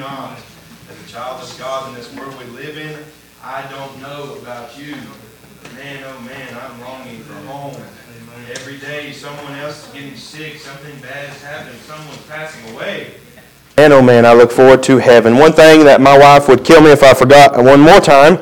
not. As a child of God in this world we live in, I don't know about you. Man, oh man, I'm longing for home. Every day someone else is getting sick, something bad is happening, someone's passing away. Man, oh man, I look forward to heaven. One thing that my wife would kill me if I forgot one more time,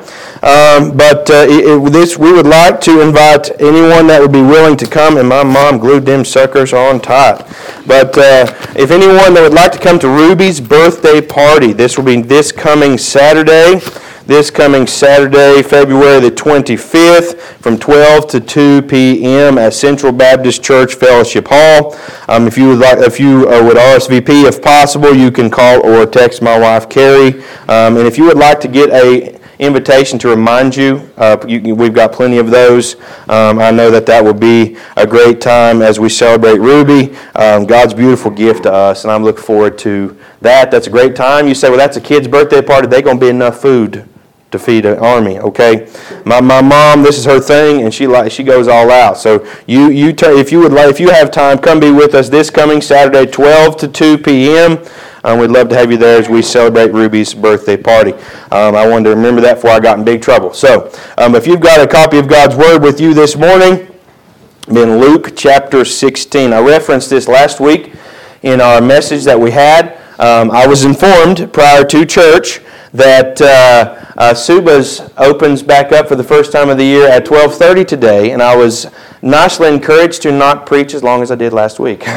we would like to invite anyone that would be willing to come, and my mom glued them suckers on tight. But if anyone that would like to come to Ruby's birthday party, this will be this coming Saturday, February the 25th, from 12 to 2 p.m. at Central Baptist Church Fellowship Hall. If you would RSVP, if possible, you can call or text my wife, Carrie. And if you would like to get a invitation to remind you, we've got plenty of those. I know that will be a great time as we celebrate Ruby, God's beautiful gift to us, and I'm looking forward to that. That's a great time. You say, well, that's a kid's birthday party. There's going to be enough food to feed an army, okay? My mom, this is her thing, and she goes all out. So if you have time, come be with us this coming Saturday, 12 to 2 p.m. We'd love to have you there as we celebrate Ruby's birthday party. I wanted to remember that before I got in big trouble. So if you've got a copy of God's Word with you this morning, in Luke chapter 16. I referenced this last week in our message that we had. I was informed prior to church that Suba's opens back up for the first time of the year at 12:30 today, and I was nicely encouraged to not preach as long as I did last week.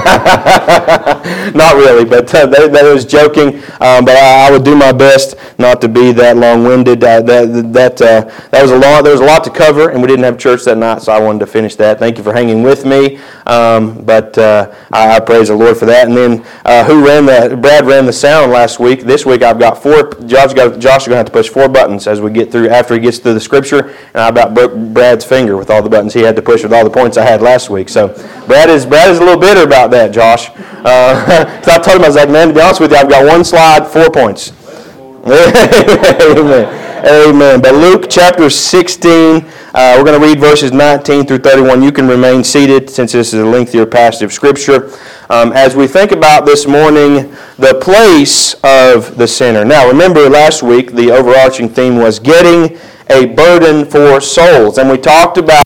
Not really, but that was joking. But I would do my best not to be that long-winded. That was a lot. There was a lot to cover, and we didn't have church that night, so I wanted to finish that. Thank you for hanging with me. But I praise the Lord for that. And then Brad ran the sound last week. This week I've got four. Josh is going to have to push 4 buttons as we get through after he gets through the scripture. And I about broke Brad's finger with all the buttons he had to push with all the points I had last week. So Brad is a little bitter about that, Josh. Because I told him, I was like, man, to be honest with you, I've got 1 slide, 4 points. Amen. Amen. But Luke chapter 16, we're going to read verses 19 through 31. You can remain seated since this is a lengthier passage of Scripture. As we think about this morning, the place of the sinner. Now, remember last week the overarching theme was getting a burden for souls. And we talked about,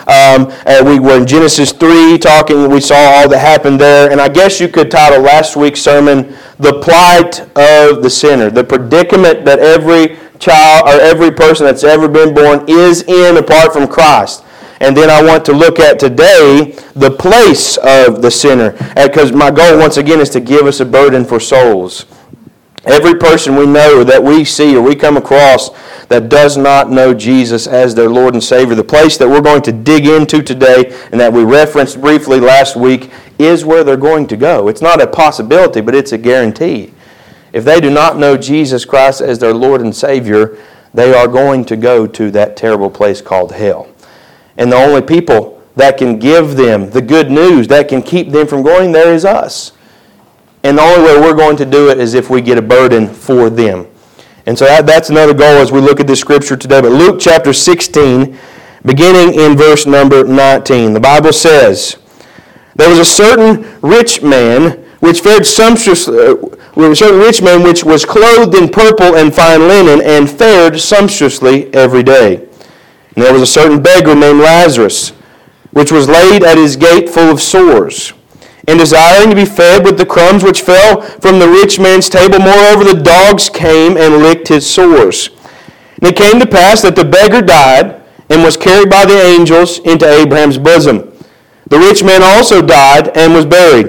we were in Genesis 3 talking, we saw all that happened there. And I guess you could title last week's sermon, The Plight of the Sinner. The predicament that every child or every person that's ever been born is in apart from Christ. And then I want to look at today the place of the sinner. Because my goal once again is to give us a burden for souls. Every person we know that we see or we come across that does not know Jesus as their Lord and Savior, the place that we're going to dig into today and that we referenced briefly last week is where they're going to go. It's not a possibility, but it's a guarantee. If they do not know Jesus Christ as their Lord and Savior, they are going to go to that terrible place called hell. And the only people that can give them the good news, that can keep them from going there is us. And the only way we're going to do it is if we get a burden for them. And so that's another goal as we look at this scripture today. But Luke chapter 16, beginning in verse number 19, the Bible says, "There was a certain rich man which fared sumptuously, which was clothed in purple and fine linen, and fared sumptuously every day. And there was a certain beggar named Lazarus, which was laid at his gate full of sores, and desiring to be fed with the crumbs which fell from the rich man's table. Moreover, the dogs came and licked his sores. And it came to pass that the beggar died, and was carried by the angels into Abraham's bosom. The rich man also died, and was buried.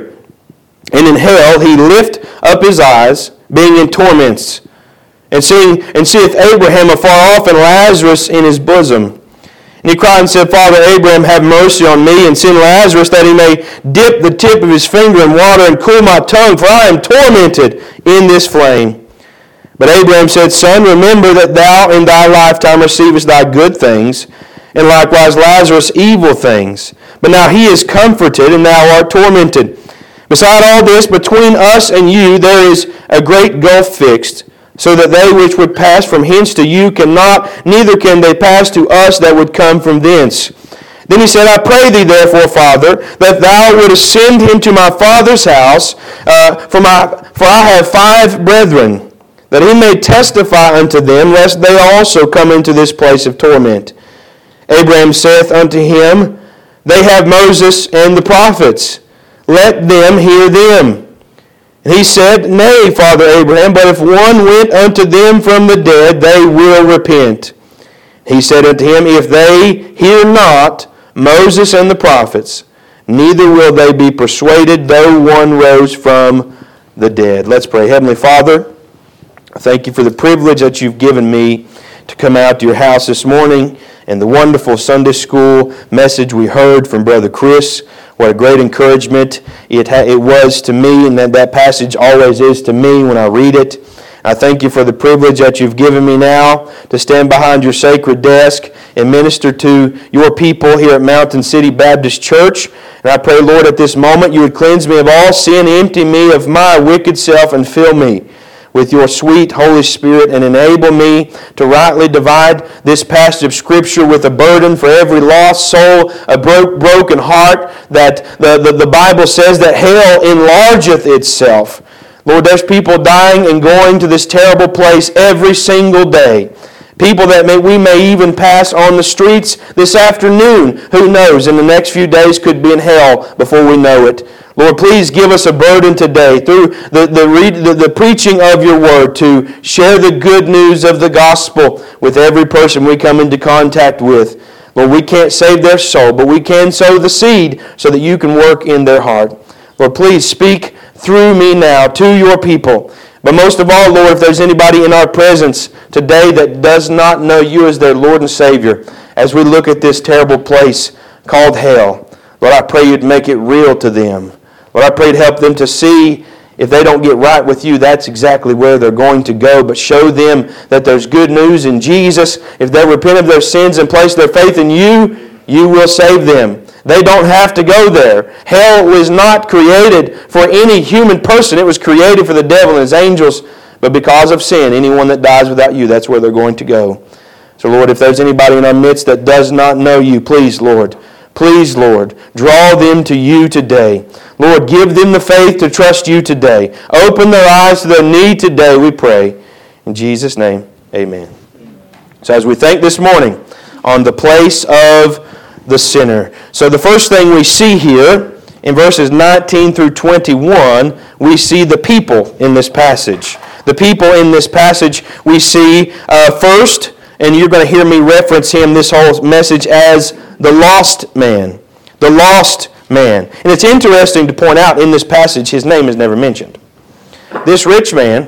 And in hell he lift up his eyes, being in torments, and seeth Abraham afar off, and Lazarus in his bosom. And he cried and said, Father Abraham, have mercy on me, and send Lazarus, that he may dip the tip of his finger in water, and cool my tongue, for I am tormented in this flame. But Abraham said, Son, remember that thou in thy lifetime receivest thy good things, and likewise Lazarus evil things. But now he is comforted, and thou art tormented. Beside all this, between us and you there is a great gulf fixed, so that they which would pass from hence to you cannot, neither can they pass to us that would come from thence. Then he said, I pray thee therefore, Father, that thou wouldest send him to my father's house, for I have 5 brethren, that he may testify unto them, lest they also come into this place of torment. Abraham saith unto him, They have Moses and the prophets. Let them hear them. And he said, Nay, Father Abraham, but if one went unto them from the dead, they will repent. He said unto him, If they hear not Moses and the prophets, neither will they be persuaded, though one rose from the dead. Let's pray. Heavenly Father, I thank you for the privilege that you've given me to come out to your house this morning and the wonderful Sunday school message we heard from Brother Chris. What a great encouragement it was to me, and that passage always is to me when I read it. I thank you for the privilege that you've given me now to stand behind your sacred desk and minister to your people here at Mountain City Baptist Church. And I pray, Lord, at this moment you would cleanse me of all sin, empty me of my wicked self, and fill me with your sweet Holy Spirit, and enable me to rightly divide this passage of Scripture with a burden for every lost soul, a broken heart, that the Bible says that hell enlargeth itself. Lord, there's people dying and going to this terrible place every single day. People that we may even pass on the streets this afternoon. Who knows? In the next few days could be in hell before we know it. Lord, please give us a burden today through the preaching of your word to share the good news of the gospel with every person we come into contact with. Lord, we can't save their soul, but we can sow the seed so that you can work in their heart. Lord, please speak through me now to your people. But most of all, Lord, if there's anybody in our presence today that does not know you as their Lord and Savior, as we look at this terrible place called hell, Lord, I pray you'd make it real to them. Lord, I pray to help them to see if they don't get right with you, that's exactly where they're going to go. But show them that there's good news in Jesus. If they repent of their sins and place their faith in you, you will save them. They don't have to go there. Hell was not created for any human person. It was created for the devil and his angels. But because of sin, anyone that dies without you, that's where they're going to go. So, Lord, if there's anybody in our midst that does not know you, please, Lord, draw them to you today. Lord, give them the faith to trust you today. Open their eyes to their need today, we pray. In Jesus' name, amen. So as we think this morning on the place of the sinner. So the first thing we see here in verses 19 through 21, we see the people in this passage. The people in this passage we see first, and you're going to hear me reference him this whole message as the lost man. The lost man. And it's interesting to point out in this passage his name is never mentioned. This rich man,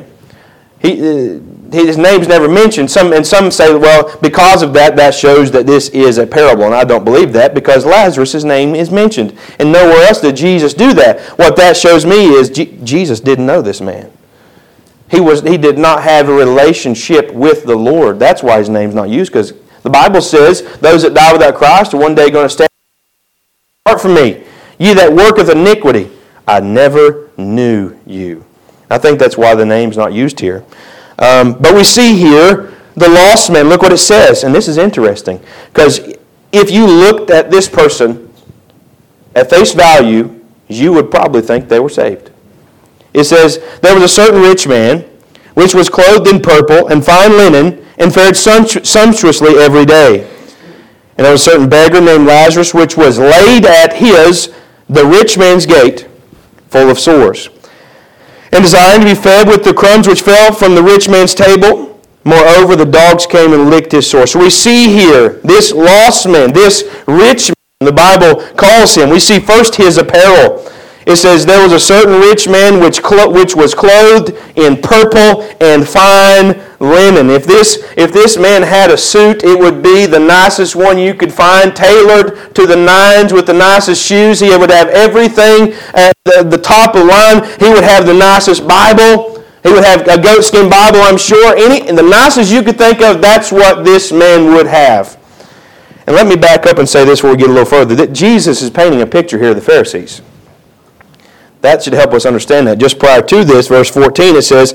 his name's never mentioned. Some say, well, because of that shows that this is a parable. And I don't believe that because Lazarus' name is mentioned. And nowhere else did Jesus do that. What that shows me is Jesus didn't know this man. He did not have a relationship with the Lord. That's why his name's not used, because the Bible says those that die without Christ are one day going to stand apart from me. Ye that worketh iniquity, I never knew you. I think that's why the name's not used here. But we see here the lost man. Look what it says. And this is interesting. Because if you looked at this person at face value, you would probably think they were saved. It says, There was a certain rich man, which was clothed in purple and fine linen, and fared sumptuously every day. And there was a certain beggar named Lazarus, which was laid at the rich man's gate, full of sores, and desiring to be fed with the crumbs which fell from the rich man's table. Moreover, the dogs came and licked his sores. So we see here this lost man, this rich man, the Bible calls him. We see first his apparel. It says, There was a certain rich man which was clothed in purple and fine linen. If this man had a suit, it would be the nicest one you could find, tailored to the nines with the nicest shoes. He would have everything at the top of the line. He would have the nicest Bible. He would have a goatskin Bible, I'm sure. And the nicest you could think of, that's what this man would have. And let me back up and say this before we get a little further. That Jesus is painting a picture here of the Pharisees. That should help us understand that. Just prior to this, verse 14, it says,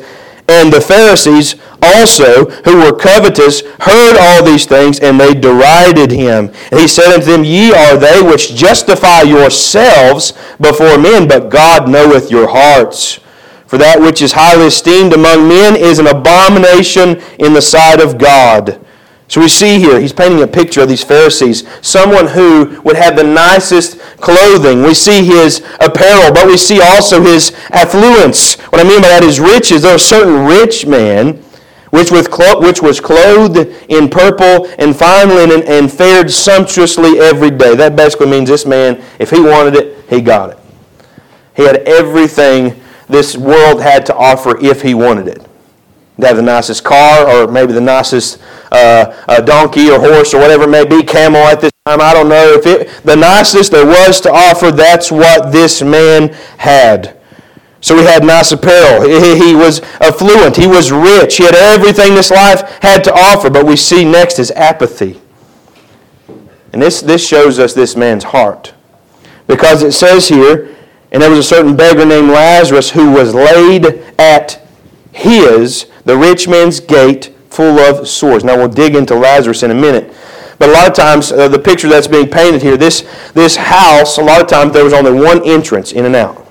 And the Pharisees also, who were covetous, heard all these things, and they derided him. And he said unto them, Ye are they which justify yourselves before men, but God knoweth your hearts. For that which is highly esteemed among men is an abomination in the sight of God. So we see here, he's painting a picture of these Pharisees, someone who would have the nicest clothing. We see his apparel, but we see also his affluence. What I mean by that is riches. There was a certain rich man which was clothed in purple and fine linen and fared sumptuously every day. That basically means this man, if he wanted it, he got it. He had everything this world had to offer if he wanted it. To have the nicest car, or maybe the nicest donkey or horse or whatever it may be, camel at this time, I don't know. The nicest there was to offer, that's what this man had. So he had nice apparel. He was affluent. He was rich. He had everything this life had to offer. But we see next is apathy. And this shows us this man's heart. Because it says here, and there was a certain beggar named Lazarus who was laid at the rich man's gate, full of sores. Now we'll dig into Lazarus in a minute. But a lot of times, the picture that's being painted here, this house, a lot of times there was only one entrance in and out.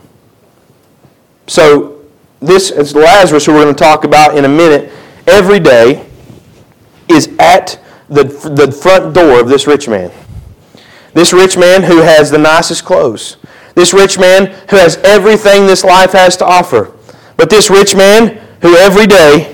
So this is Lazarus, who we're going to talk about in a minute, every day is at the front door of this rich man. This rich man who has the nicest clothes. This rich man who has everything this life has to offer. But this rich man who every day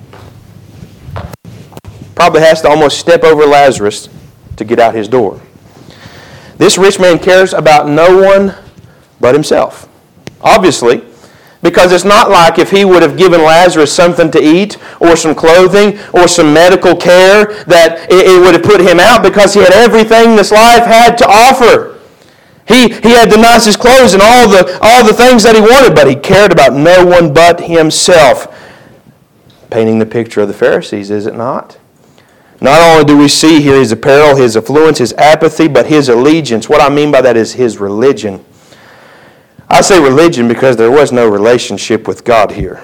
probably has to almost step over Lazarus to get out his door. This rich man cares about no one but himself. Obviously, because it's not like if he would have given Lazarus something to eat or some clothing or some medical care that it would have put him out, because he had everything this life had to offer. He had the nicest clothes and all the things that he wanted, but he cared about no one but himself. Painting the picture of the Pharisees, is it not? Not only do we see here his apparel, his affluence, his apathy, but his allegiance. What I mean by that is his religion. I say religion because there was no relationship with God here.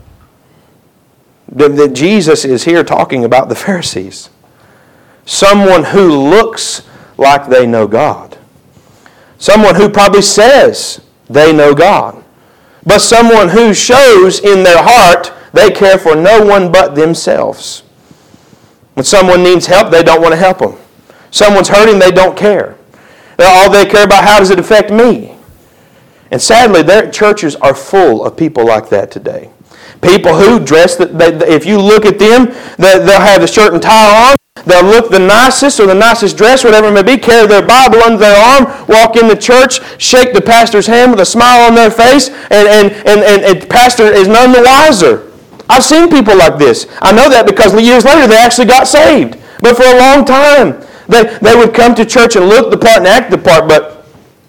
Jesus is here talking about the Pharisees. Someone who looks like they know God. Someone who probably says they know God. But someone who shows in their heart they care for no one but themselves. When someone needs help, they don't want to help them. Someone's hurting, they don't care. All they care about, how does it affect me? And sadly, their churches are full of people like that today. People who dress, if you look at them, they'll have the shirt and tie on. They'll look the nicest or the nicest dress, whatever it may be, carry their Bible under their arm, walk in the church, shake the pastor's hand with a smile on their face, and the pastor is none the wiser. I've seen people like this. I know that because years later they actually got saved. But for a long time, they would come to church and look the part and act the part, but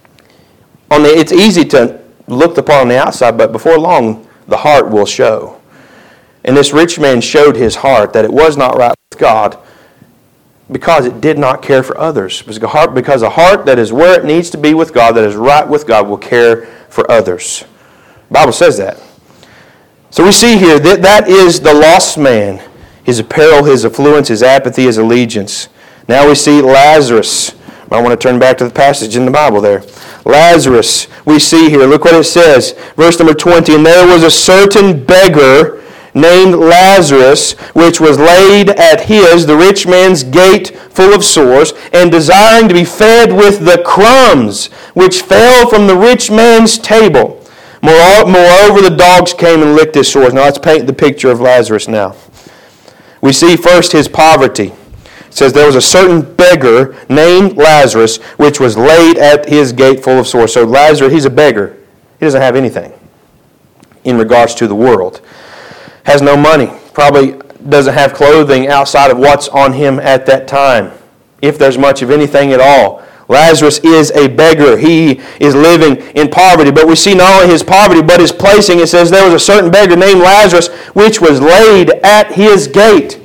it's easy to look the part on the outside, but before long, the heart will show. And this rich man showed his heart that it was not right with God because it did not care for others. Because a heart that is where it needs to be with God, that is right with God, will care for others. The Bible says that. So we see here that is the lost man. His apparel, his affluence, his apathy, his allegiance. Now we see Lazarus. I want to turn back to the passage in the Bible there. Lazarus, we see here. Look what it says. Verse number 20. And there was a certain beggar named Lazarus, which was laid at the rich man's gate, full of sores, and desiring to be fed with the crumbs which fell from the rich man's table. Moreover, the dogs came and licked his sores. Now let's paint the picture of Lazarus now. We see first his poverty. It says there was a certain beggar named Lazarus, which was laid at his gate full of sores. So Lazarus, he's a beggar. He doesn't have anything in regards to the world. Has no money. Probably doesn't have clothing outside of what's on him at that time, if there's much of anything at all. Lazarus is a beggar. He is living in poverty. But we see not only his poverty, but his placing. It says there was a certain beggar named Lazarus, which was laid at his gate.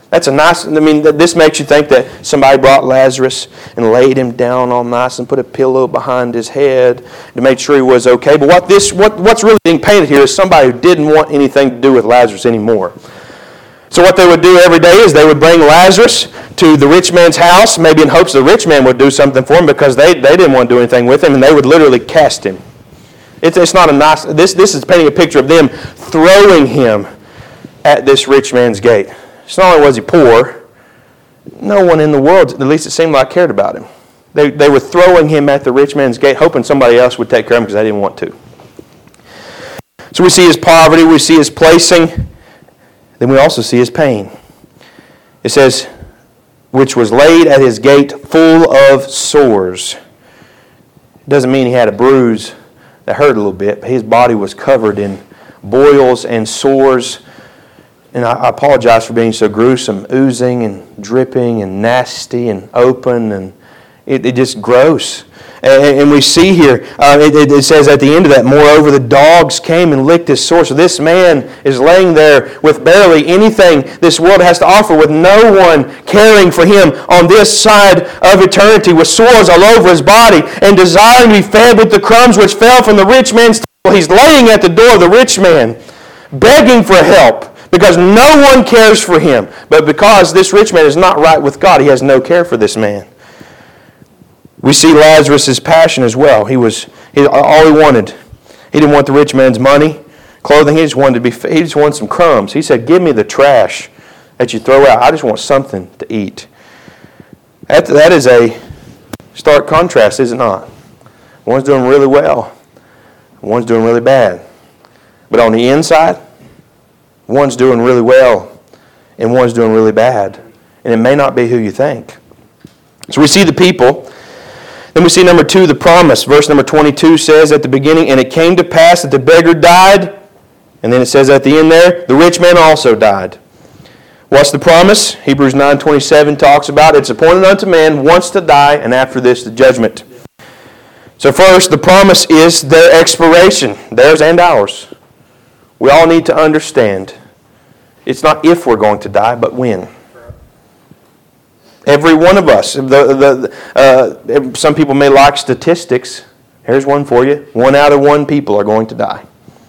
That's a nice, this makes you think that somebody brought Lazarus and laid him down all nice and put a pillow behind his head to make sure he was okay. But what's really being painted here is somebody who didn't want anything to do with Lazarus anymore. So what they would do every day is they would bring Lazarus to the rich man's house, maybe in hopes the rich man would do something for him because they didn't want to do anything with him, and they would literally cast him. It's not a nice, this is painting a picture of them throwing him at this rich man's gate. So not only was he poor, no one in the world, at least it seemed like, cared about him. They were throwing him at the rich man's gate, hoping somebody else would take care of him because they didn't want to. So we see his poverty, we see his placing, then we also see his pain. It says, which was laid at his gate full of sores. It doesn't mean he had a bruise that hurt a little bit, but his body was covered in boils and sores. And I apologize for being so gruesome, oozing and dripping and nasty and open, and it just gross. And we see here, it says at the end of that, moreover, the dogs came and licked his sores. So this man is laying there with barely anything this world has to offer, with no one caring for him on this side of eternity, with sores all over his body, and desiring to be fed with the crumbs which fell from the rich man's table. He's laying at the door of the rich man, begging for help, because no one cares for him. But because this rich man is not right with God, he has no care for this man. We see Lazarus' passion as well. All he wanted. He didn't want the rich man's money, clothing. He just wanted some crumbs. He said, give me the trash that you throw out. I just want something to eat. That is a stark contrast, is it not? One's doing really well. One's doing really bad. But on the inside, one's doing really well and one's doing really bad. And it may not be who you think. So we see the people. Then we see number 2, the promise. Verse number 22 says at the beginning, and it came to pass that the beggar died. And then it says at the end there, the rich man also died. What's the promise? Hebrews 9:27 talks about it's appointed unto man once to die, and after this the judgment. So first, the promise is their expiration, theirs and ours. We all need to understand it's not if we're going to die, but when. Every one of us. Some people may like statistics. Here's one for you. 1 out of 1 people are going to die.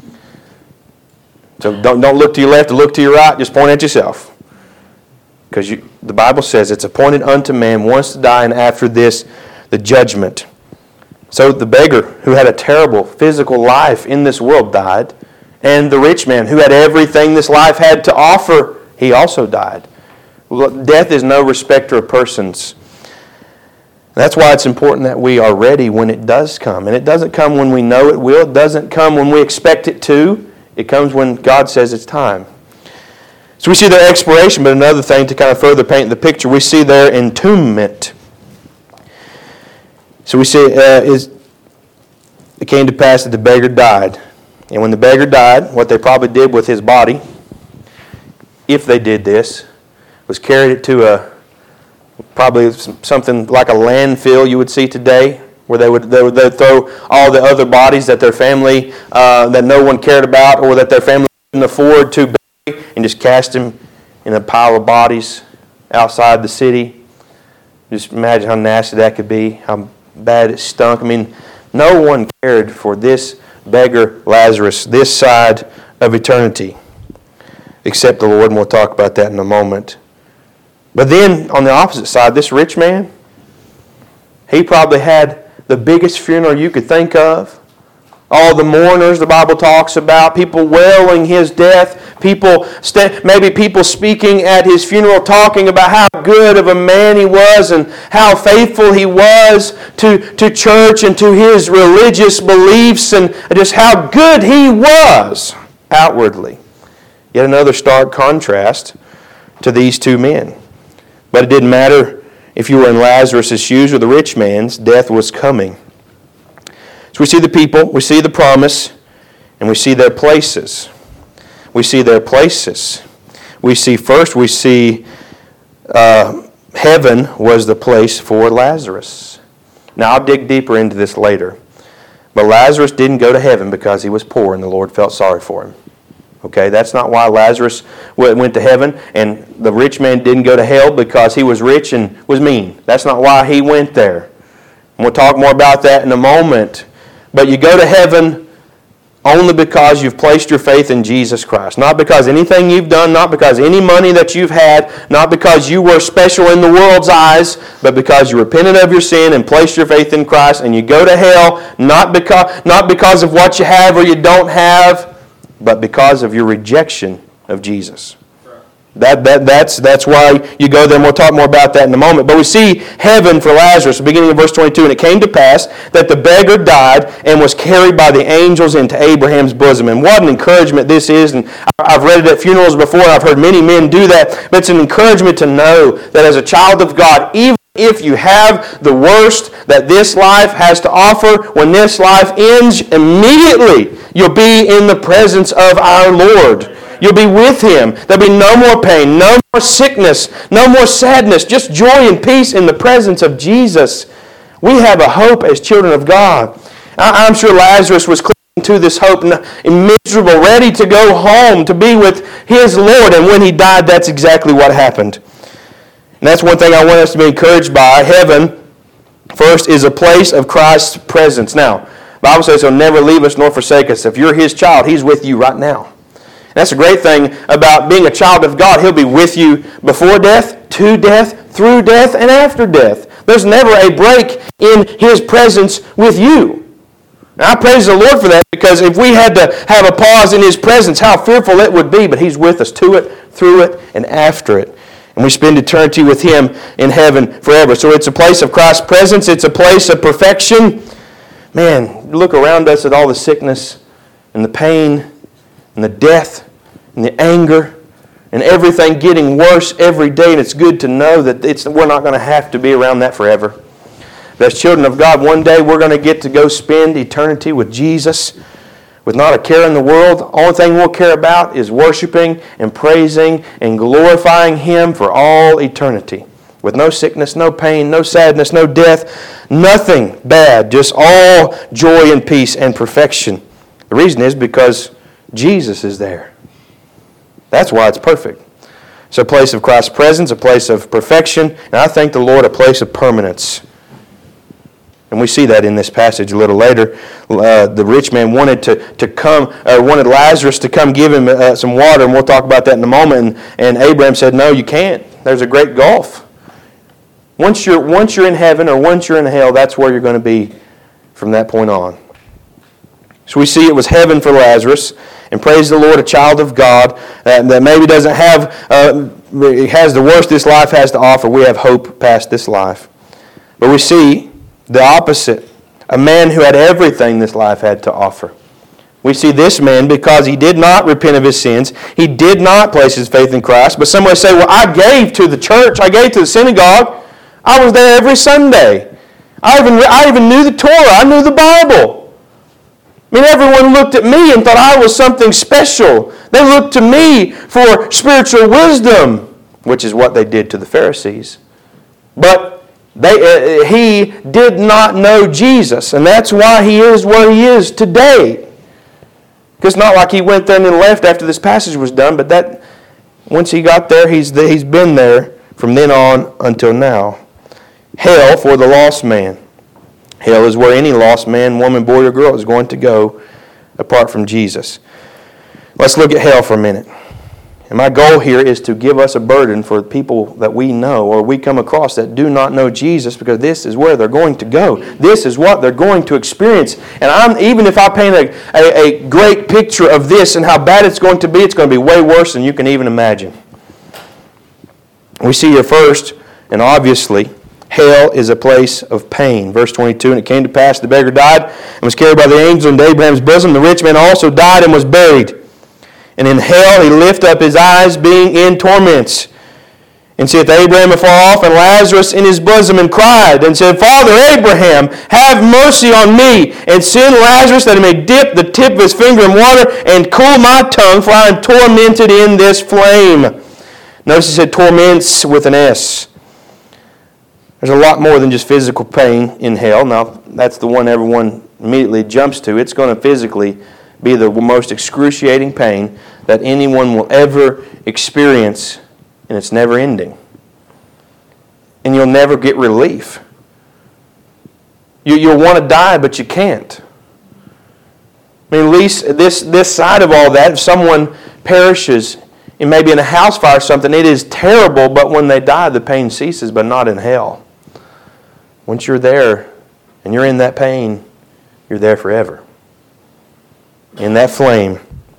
So don't look to your left or look to your right. Just point at yourself. Because the Bible says it's appointed unto man once to die, and after this, the judgment. So the beggar who had a terrible physical life in this world died. And the rich man who had everything this life had to offer, he also died. Death is no respecter of persons. That's why it's important that we are ready when it does come. And it doesn't come when we know it will. It doesn't come when we expect it to. It comes when God says it's time. So we see their expiration, but another thing to kind of further paint the picture, we see their entombment. So we see it came to pass that the beggar died. And when the beggar died, what they probably did with his body, if they did this, was carried it to probably something like a landfill you would see today, where they would throw all the other bodies that their family, that no one cared about, or that their family couldn't afford to bury, and just cast them in a pile of bodies outside the city. Just imagine how nasty that could be, how bad it stunk. No one cared for this beggar Lazarus this side of eternity, except the Lord, and we'll talk about that in a moment. But then, on the opposite side, this rich man, he probably had the biggest funeral you could think of. All the mourners the Bible talks about, people wailing his death, maybe people speaking at his funeral talking about how good of a man he was and how faithful he was to church and to his religious beliefs and just how good he was outwardly. Yet another stark contrast to these two men. But it didn't matter if you were in Lazarus' shoes or the rich man's, death was coming. So we see the people, we see the promise, and we see their places. We see their places. We see heaven was the place for Lazarus. Now I'll dig deeper into this later. But Lazarus didn't go to heaven because he was poor and the Lord felt sorry for him. Okay, that's not why Lazarus went to heaven, and the rich man didn't go to hell because he was rich and was mean. That's not why he went there. And we'll talk more about that in a moment. But you go to heaven only because you've placed your faith in Jesus Christ. Not because anything you've done, not because any money that you've had, not because you were special in the world's eyes, but because you repented of your sin and placed your faith in Christ, and you go to hell not because of what you have or you don't have, but because of your rejection of Jesus. That's why you go there, and we'll talk more about that in a moment. But we see heaven for Lazarus, beginning in verse 22. And it came to pass that the beggar died and was carried by the angels into Abraham's bosom. And what an encouragement this is. And I've read it at funerals before, and I've heard many men do that. But it's an encouragement to know that as a child of God, even if you have the worst that this life has to offer, when this life ends, immediately you'll be in the presence of our Lord. You'll be with Him. There'll be no more pain, no more sickness, no more sadness, just joy and peace in the presence of Jesus. We have a hope as children of God. I'm sure Lazarus was clinging to this hope, miserable, ready to go home, to be with his Lord. And when he died, that's exactly what happened. And that's one thing I want us to be encouraged by. Heaven, first, is a place of Christ's presence. Now, the Bible says He'll never leave us nor forsake us. If you're His child, He's with you right now. And that's a great thing about being a child of God. He'll be with you before death, to death, through death, and after death. There's never a break in His presence with you. And I praise the Lord for that, because if we had to have a pause in His presence, how fearful it would be. But He's with us to it, through it, and after it. And we spend eternity with Him in heaven forever. So it's a place of Christ's presence. It's a place of perfection. Man, look around us at all the sickness and the pain and the death and the anger and everything getting worse every day. And it's good to know that we're not going to have to be around that forever. But as children of God, one day we're going to get to go spend eternity with Jesus with not a care in the world. The only thing we'll care about is worshiping and praising and glorifying Him for all eternity. With no sickness, no pain, no sadness, no death, nothing bad, just all joy and peace and perfection. The reason is because Jesus is there. That's why it's perfect. It's a place of Christ's presence, a place of perfection, and I thank the Lord, a place of permanence. And we see that in this passage a little later. The rich man wanted wanted Lazarus to come give him some water, and we'll talk about that in a moment. And Abraham said, "No, you can't. There's a great gulf. Once you're in heaven or once you're in hell, that's where you're going to be from that point on." So we see it was heaven for Lazarus, and praise the Lord, a child of God that maybe doesn't have, has the worst this life has to offer. We have hope past this life. But we see the opposite, a man who had everything this life had to offer. We see this man, because he did not repent of his sins, he did not place his faith in Christ. But somebody say, "Well, I gave to the church, I gave to the synagogue, I was there every Sunday. I even knew the Torah, I knew the Bible. I mean, everyone looked at me and thought I was something special. They looked to me for spiritual wisdom," which is what they did to the Pharisees. But he did not know Jesus, and that's why he is where he is today. It's not like he went there and then left after this passage was done, but that once he got there, he's been there from then on until now. Hell for the lost man. Hell is where any lost man, woman, boy, or girl is going to go apart from Jesus. Let's look at hell for a minute. And my goal here is to give us a burden for people that we know or we come across that do not know Jesus, because this is where they're going to go. This is what they're going to experience. And even if I paint a great picture of this and how bad it's going to be way worse than you can even imagine. We see here first, and obviously, hell is a place of pain. Verse 22, "And it came to pass, the beggar died and was carried by the angel into Abraham's bosom. The rich man also died and was buried. And in hell he lifted up his eyes, being in torments, and seeth Abraham afar off, and Lazarus in his bosom, and cried, and said, Father Abraham, have mercy on me, and send Lazarus that he may dip the tip of his finger in water, and cool my tongue, for I am tormented in this flame." Notice he said torments with an S. There's a lot more than just physical pain in hell. Now, that's the one everyone immediately jumps to. It's going to physically be the most excruciating pain that anyone will ever experience, and it's never ending. And you'll never get relief. You'll want to die, but you can't. I mean, at least this side of all that, if someone perishes, and maybe in a house fire or something, it is terrible, but when they die, the pain ceases, but not in hell. Once you're there, and you're in that pain, you're there forever. In that flame.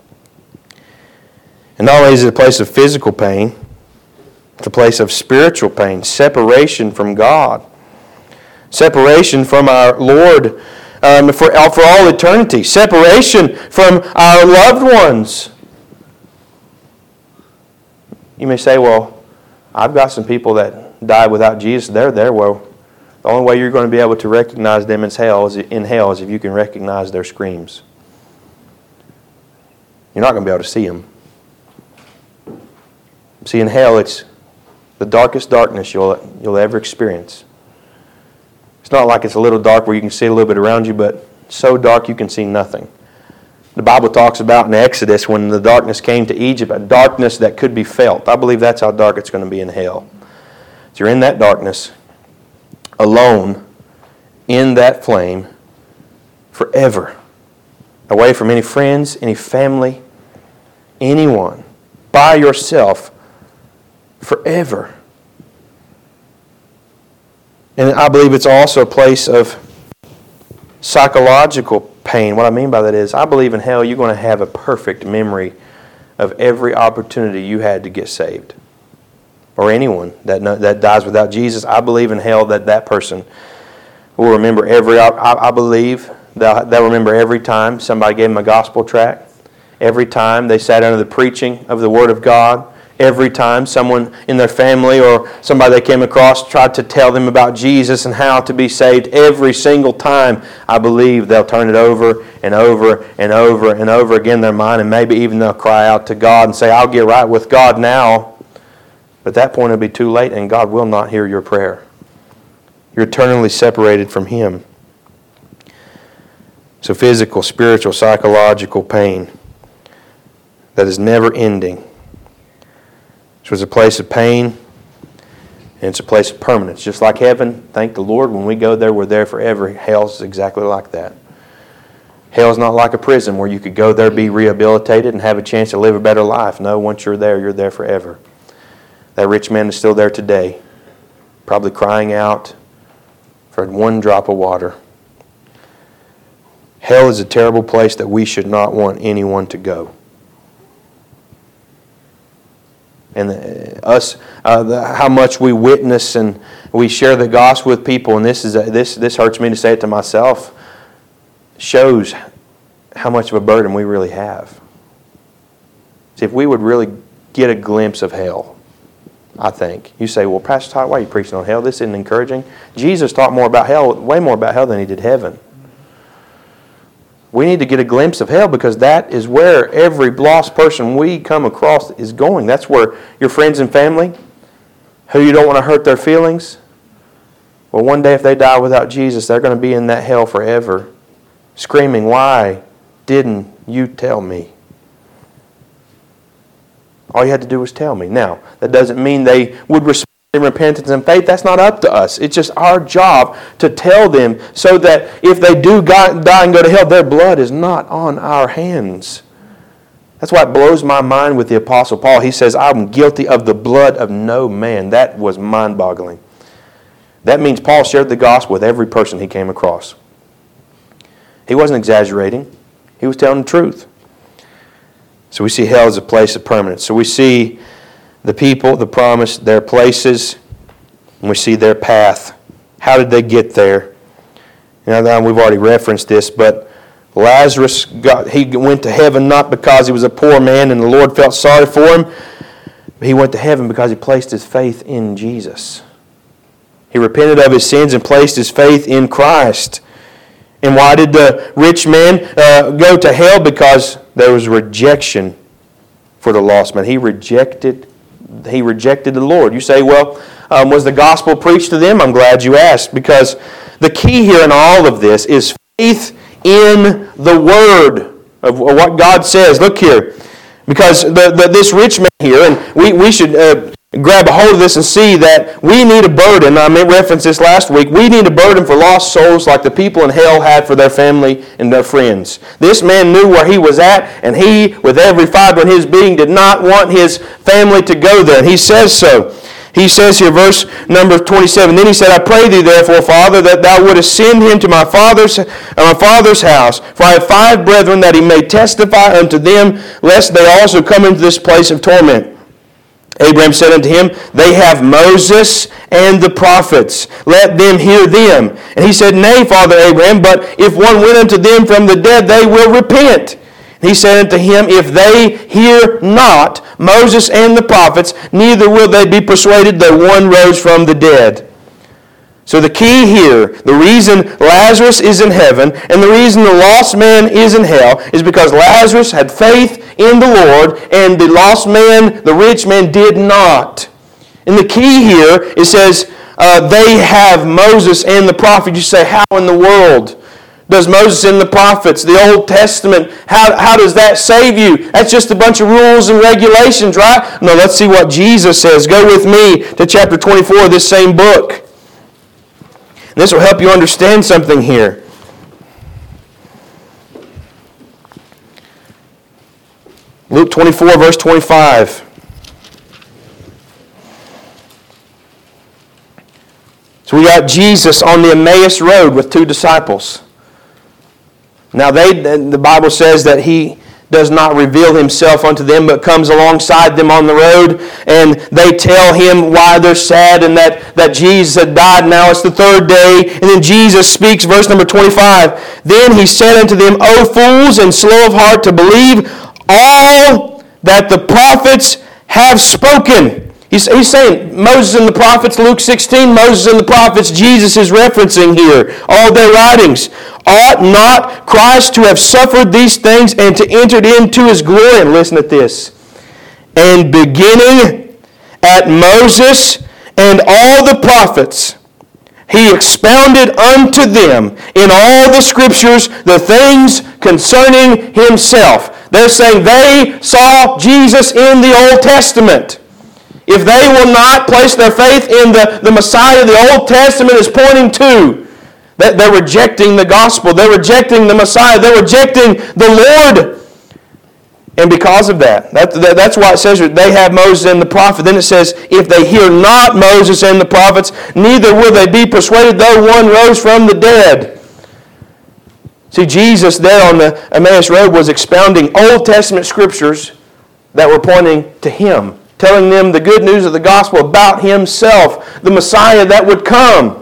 And not only is it a place of physical pain, it's a place of spiritual pain, separation from God. Separation from our Lord for all eternity. Separation from our loved ones. You may say, well, I've got some people that died without Jesus. They're there. Well, the only way you're going to be able to recognize them in hell is if you can recognize their screams. You're not going to be able to see them. See, in hell, it's the darkest darkness you'll ever experience. It's not like it's a little dark where you can see a little bit around you, but so dark you can see nothing. The Bible talks about in Exodus when the darkness came to Egypt, a darkness that could be felt. I believe that's how dark it's going to be in hell. So you're in that darkness, alone, in that flame, forever. Away from any friends, any family, anyone. By yourself, forever. And I believe it's also a place of psychological pain. What I mean by that is, I believe in hell you're going to have a perfect memory of every opportunity you had to get saved. Or anyone that dies without Jesus. I believe in hell that person will remember I believe they'll remember every time somebody gave them a gospel tract. Every time they sat under the preaching of the Word of God. Every time someone in their family or somebody they came across tried to tell them about Jesus and how to be saved, every single time, I believe they'll turn it over and over and over and over again in their mind, and maybe even they'll cry out to God and say, I'll get right with God now. But at that point it'll be too late, and God will not hear your prayer. You're eternally separated from Him. So physical, spiritual, psychological pain that is never ending. So it's a place of pain, and it's a place of permanence. Just like heaven, thank the Lord, when we go there, we're there forever. Hell's exactly like that. Hell's not like a prison where you could go there, be rehabilitated, and have a chance to live a better life. No, once you're there forever. That rich man is still there today, probably crying out for one drop of water. Hell is a terrible place that we should not want anyone to go. And how much we witness and we share the gospel with people, and this hurts me to say it to myself, shows how much of a burden we really have. See, if we would really get a glimpse of hell, I think. You say, well, Pastor Todd, why are you preaching on hell? This isn't encouraging. Jesus taught more about hell, way more about hell than He did heaven. We need to get a glimpse of hell because that is where every lost person we come across is going. That's where your friends and family, who you don't want to hurt their feelings, well, one day if they die without Jesus, they're going to be in that hell forever, screaming, why didn't you tell me? All you had to do was tell me. Now, that doesn't mean they would respond in repentance and faith. That's not up to us. It's just our job to tell them so that if they do die and go to hell, their blood is not on our hands. That's why it blows my mind with the Apostle Paul. He says, I'm guilty of the blood of no man. That was mind-boggling. That means Paul shared the gospel with every person he came across. He wasn't exaggerating. He was telling the truth. So we see hell as a place of permanence. So we see the people, the promise, their places, and we see their path. How did they get there? Now, we've already referenced this, but Lazarus, he went to heaven not because he was a poor man and the Lord felt sorry for him, but he went to heaven because he placed his faith in Jesus. He repented of his sins and placed his faith in Christ. And why did the rich man go to hell? Because there was rejection for the lost man. He rejected the Lord. You say, well, was the gospel preached to them? I'm glad you asked, because the key here in all of this is faith in the Word. of what God says. Look here. Because this rich man here, and we should grab a hold of this and see that we need a burden. I referenced this last week. We need a burden for lost souls like the people in hell had for their family and their friends. This man knew where he was at, and he, with every fiber in his being, did not want his family to go there. And he says so. He says here, verse number 27, Then he said, I pray thee therefore, Father, that thou wouldest send him to my father's house, for I have 5 brethren, that he may testify unto them, lest they also come into this place of torment. Abraham said unto him, They have Moses and the prophets. Let them hear them. And he said, Nay, Father Abraham, but if one went unto them from the dead, they will repent. He said unto him, If they hear not Moses and the prophets, neither will they be persuaded that one rose from the dead. So the key here, the reason Lazarus is in heaven and the reason the lost man is in hell is because Lazarus had faith in the Lord and the lost man, the rich man, did not. And the key here, it says, they have Moses and the prophets. You say, how in the world does Moses and the prophets, the Old Testament, how does that save you? That's just a bunch of rules and regulations, right? No, let's see what Jesus says. Go with me to chapter 24 of this same book. And this will help you understand something here. Luke 24, verse 25. So we got Jesus on the Emmaus Road with 2 disciples. Now the Bible says that he does not reveal himself unto them, but comes alongside them on the road, and they tell him why they're sad and that Jesus had died. Now it's the 3rd day, and then Jesus speaks, verse number 25. Then he said unto them, O fools, and slow of heart to believe all that the prophets have spoken. He's saying Moses and the prophets, Luke 16, Moses and the prophets, Jesus is referencing here all their writings. Ought not Christ to have suffered these things and to enter into his glory? And listen to this. And beginning at Moses and all the prophets, he expounded unto them in all the scriptures the things concerning himself. They're saying they saw Jesus in the Old Testament. If they will not place their faith in the Messiah the Old Testament is pointing to, that they're rejecting the gospel. They're rejecting the Messiah. They're rejecting the Lord. And because of that's why it says they have Moses and the prophet. Then it says, if they hear not Moses and the prophets, neither will they be persuaded though one rose from the dead. See, Jesus there on the Emmaus Road was expounding Old Testament scriptures that were pointing to him, telling them the good news of the gospel about himself, the Messiah that would come.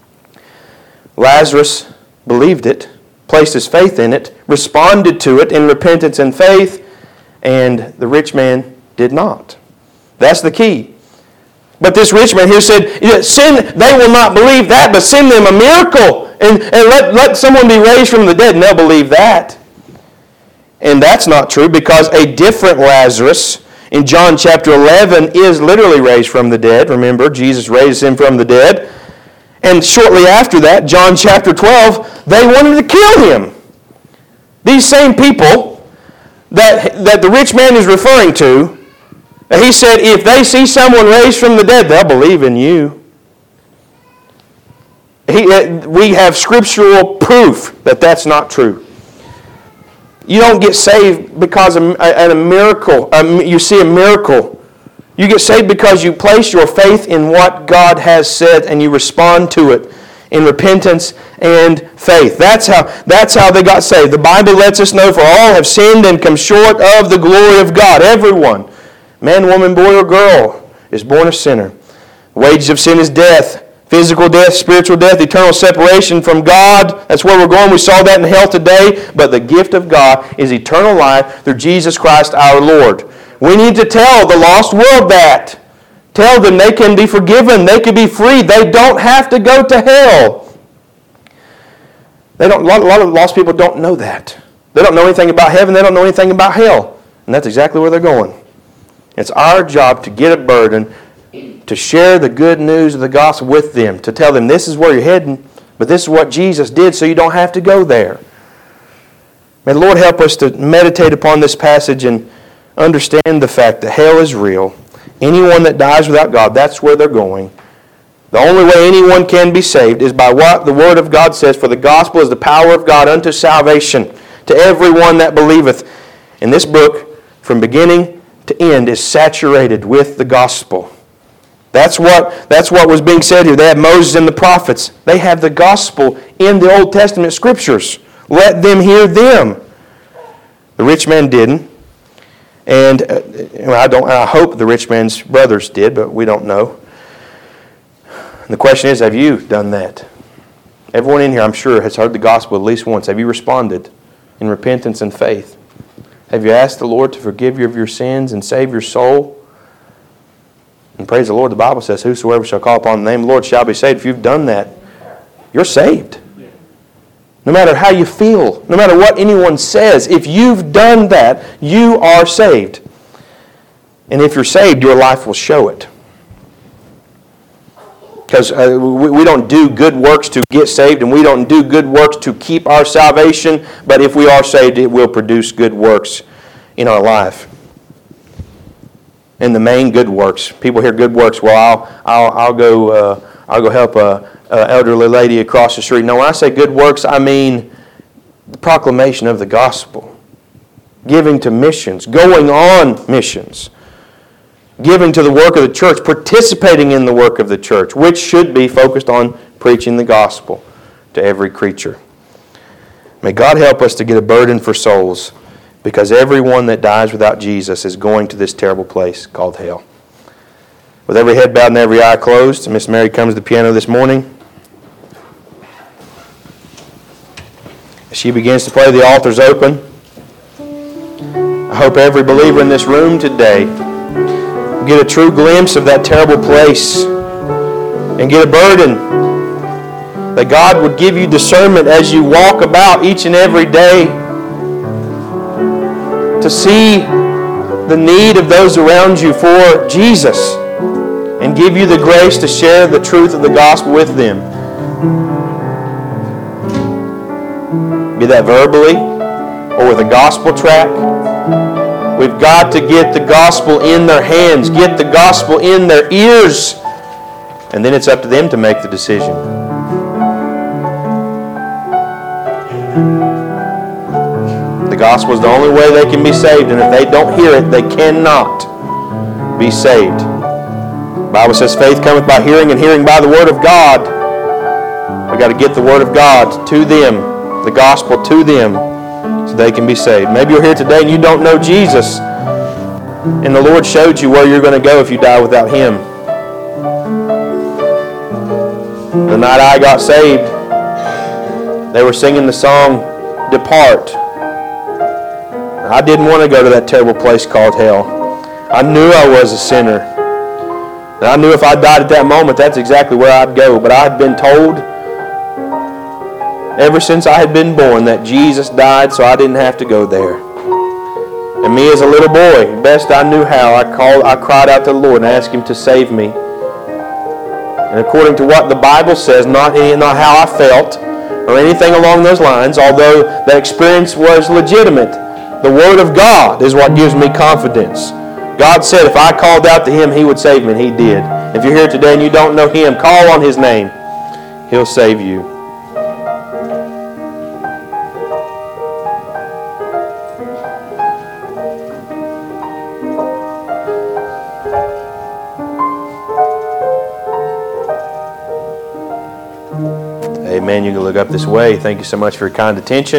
Lazarus believed it, placed his faith in it, responded to it in repentance and faith, and the rich man did not. That's the key. But this rich man here said, they will not believe that, but send them a miracle and let someone be raised from the dead, and they'll believe that. And that's not true, because a different Lazarus in John chapter 11 is literally raised from the dead. Remember, Jesus raised him from the dead. And shortly after that, John chapter 12, they wanted to kill him. These same people that the rich man is referring to, he said, if they see someone raised from the dead, they'll believe in you. We have scriptural proof that that's not true. You don't get saved because of a miracle. You see a miracle. You get saved because you place your faith in what God has said and you respond to it in repentance and faith. That's how they got saved. The Bible lets us know, for all have sinned and come short of the glory of God. Everyone, man, woman, boy, or girl, is born a sinner. The wages of sin is death. Physical death, spiritual death, eternal separation from God. That's where we're going. We saw that in hell today. But the gift of God is eternal life through Jesus Christ our Lord. We need to tell the lost world that. Tell them they can be forgiven. They can be free. They don't have to go to hell. A lot of lost people don't know that. They don't know anything about heaven. They don't know anything about hell. And that's exactly where they're going. It's our job to get a burden, to share the good news of the gospel with them, to tell them this is where you're heading, but this is what Jesus did, so you don't have to go there. May the Lord help us to meditate upon this passage and understand the fact that hell is real. Anyone that dies without God, that's where they're going. The only way anyone can be saved is by what the Word of God says, for the gospel is the power of God unto salvation to everyone that believeth. And this book, from beginning to end, is saturated with the gospel. That's what was being said here. They had Moses and the prophets. They have the gospel in the Old Testament scriptures. Let them hear them. The rich man didn't. And I hope the rich man's brothers did, but we don't know. The question is, have you done that? Everyone in here, I'm sure, has heard the gospel at least once. Have you responded in repentance and faith? Have you asked the Lord to forgive you of your sins and save your soul? And praise the Lord, the Bible says, whosoever shall call upon the name of the Lord shall be saved. If you've done that, you're saved. No matter how you feel, no matter what anyone says, if you've done that, you are saved. And if you're saved, your life will show it. Because we don't do good works to get saved, and we don't do good works to keep our salvation. But if we are saved, it will produce good works in our life. And the main good works. People hear good works. Well, I'll go help a elderly lady across the street. No, when I say good works, I mean the proclamation of the gospel, giving to missions, going on missions. Giving to the work of the church, participating in the work of the church, which should be focused on preaching the gospel to every creature. May God help us to get a burden for souls, because everyone that dies without Jesus is going to this terrible place called hell. With every head bowed and every eye closed, Miss Mary comes to the piano this morning. As she begins to play, the altar's open. I hope every believer in this room today get a true glimpse of that terrible place and get a burden that God would give you discernment as you walk about each and every day to see the need of those around you for Jesus and give you the grace to share the truth of the gospel with them. Be that verbally or with a gospel track. We've got to get the gospel in their hands, get the gospel in their ears, and then it's up to them to make the decision. The gospel is the only way they can be saved, and if they don't hear it, they cannot be saved. The Bible says faith cometh by hearing, and hearing by the word of God. We've got to get the word of God to them, the gospel to them, so they can be saved. Maybe you're here today and you don't know Jesus, and the Lord showed you where you're going to go if you die without Him. The night I got saved, they were singing the song, Depart. I didn't want to go to that terrible place called hell. I knew I was a sinner. And I knew if I died at that moment, that's exactly where I'd go. But I had been told ever since I had been born that Jesus died so I didn't have to go there. And me as a little boy, best I knew how, I cried out to the Lord and asked Him to save me. And according to what the Bible says, not how I felt or anything along those lines, although that experience was legitimate, the Word of God is what gives me confidence. God said if I called out to Him, He would save me, and He did. If you're here today and you don't know Him, call on His name. He'll save you. Amen. You can look up this way. Thank you so much for your kind attention.